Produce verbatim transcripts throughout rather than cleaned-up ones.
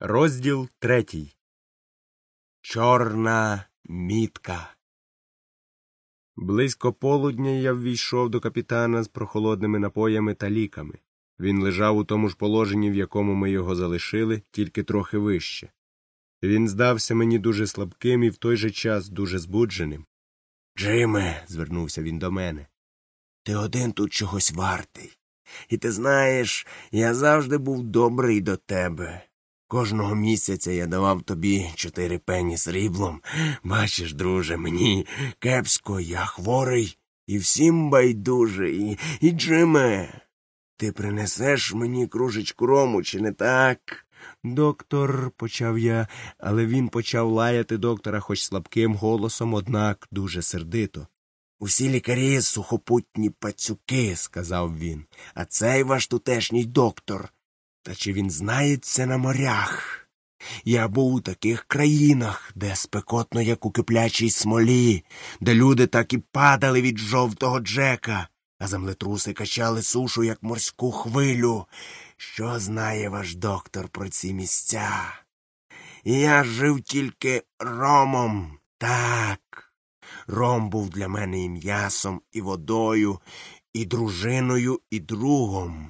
Розділ третій. Чорна мітка. Близько полудня я ввійшов до капітана з прохолодними напоями та ліками. Він лежав у тому ж положенні, в якому ми його залишили, тільки трохи вище. Він здався мені дуже слабким і в той же час дуже збудженим. «Джиме», – звернувся він до мене, – «ти один тут чогось вартий. І ти знаєш, я завжди був добрий до тебе. Кожного місяця я давав тобі чотири пені сріблом. Бачиш, друже, мені кепсько, я хворий, і всім байдуже, і, і Джиме, ти принесеш мені кружечку рому, чи не так?» «Доктор», – почав я, але він почав лаяти доктора хоч слабким голосом, однак дуже сердито. «Усі лікарі – сухопутні пацюки», – сказав він, – «а цей ваш тутешній доктор. Та чи він знається на морях? Я був у таких країнах, де спекотно, як у киплячій смолі, де люди так і падали від жовтого Джека, а землетруси качали сушу, як морську хвилю. Що знає ваш доктор про ці місця? І я жив тільки ромом. Так, ром був для мене і м'ясом, і водою, і дружиною, і другом.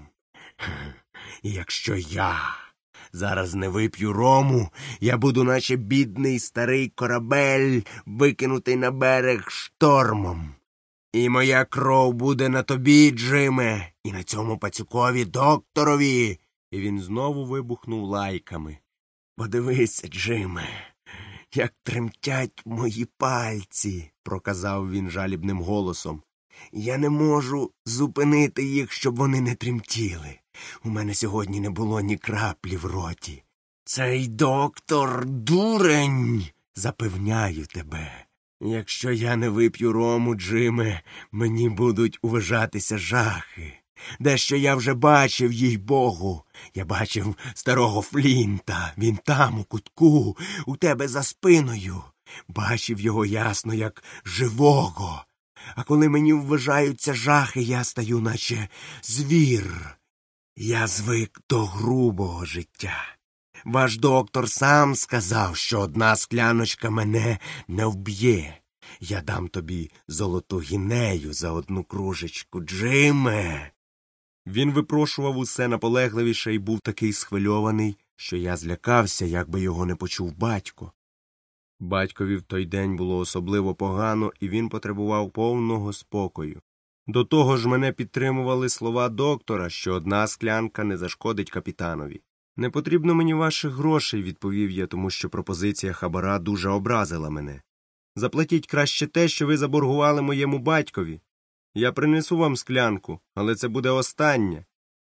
І якщо я зараз не вип'ю рому, я буду наче бідний старий корабель, викинутий на берег штормом. І моя кров буде на тобі, Джиме, і на цьому пацюкові докторові». І він знову вибухнув лайками. «Подивися, Джиме, як тремтять мої пальці», – проказав він жалібним голосом. «Я не можу зупинити їх, щоб вони не тремтіли. У мене сьогодні не було ні краплі в роті. Цей доктор дурень, запевняю тебе. Якщо я не вип'ю рому, Джиме, мені будуть уважатися жахи. Дещо я вже бачив, їй-богу. Я бачив старого Флінта, він там, у кутку, у тебе за спиною. Бачив його ясно, як живого. А коли мені вважаються жахи, я стаю наче звір. Я звик до грубого життя. Ваш доктор сам сказав, що одна скляночка мене не вб'є. Я дам тобі золоту гінею за одну кружечку, Джиме». Він випрошував усе наполегливіше і був такий схвильований, що я злякався, якби його не почув батько. Батькові в той день було особливо погано, і він потребував повного спокою. До того ж мене підтримували слова доктора, що одна склянка не зашкодить капітанові. «Не потрібно мені ваших грошей», – відповів я, тому що пропозиція хабара дуже образила мене. «Заплатіть краще те, що ви заборгували моєму батькові. Я принесу вам склянку, але це буде остання».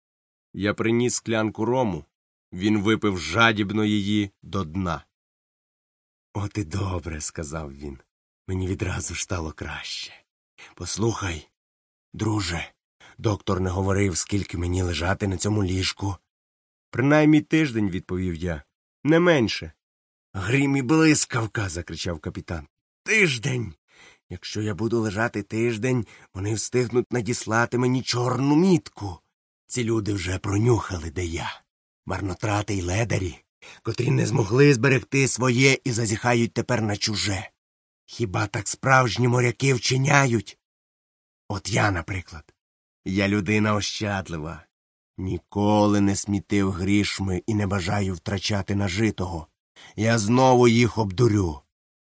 Я приніс склянку рому. Він випив жадібно її до дна. «От і добре», – сказав він. «Мені відразу ж стало краще. Послухай, друже, доктор не говорив, скільки мені лежати на цьому ліжку». «Принаймні тиждень», – відповів я. «Не менше». «Грім і блискавка», – закричав капітан. «Тиждень! Якщо я буду лежати тиждень, вони встигнуть надіслати мені чорну мітку. Ці люди вже пронюхали, де я. Марнотрати й ледарі, котрі не змогли зберегти своє і зазіхають тепер на чуже. Хіба так справжні моряки вчиняють? От я, наприклад. Я людина ощадлива. Ніколи не смітив грішми і не бажаю втрачати нажитого. Я знову їх обдурю.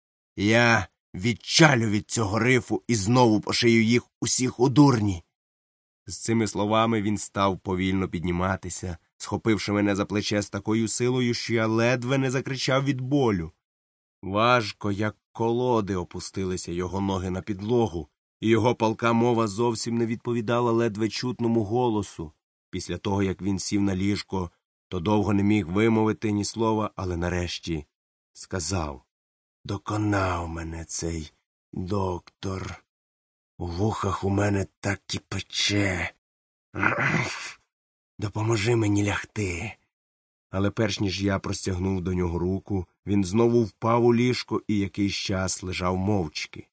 Я відчалю від цього рифу і знову пошию їх усіх у дурні». З цими словами він став повільно підніматися, схопивши мене за плече з такою силою, що я ледве не закричав від болю. Важко, як колоди, опустилися його ноги на підлогу, і його палка мова зовсім не відповідала ледве чутному голосу. Після того, як він сів на ліжко, то довго не міг вимовити ні слова, але нарешті сказав: «Доконав мене цей доктор. У вухах у мене так і пече. Допоможи мені лягти». Але перш ніж я простягнув до нього руку, він знову впав у ліжко і якийсь час лежав мовчки.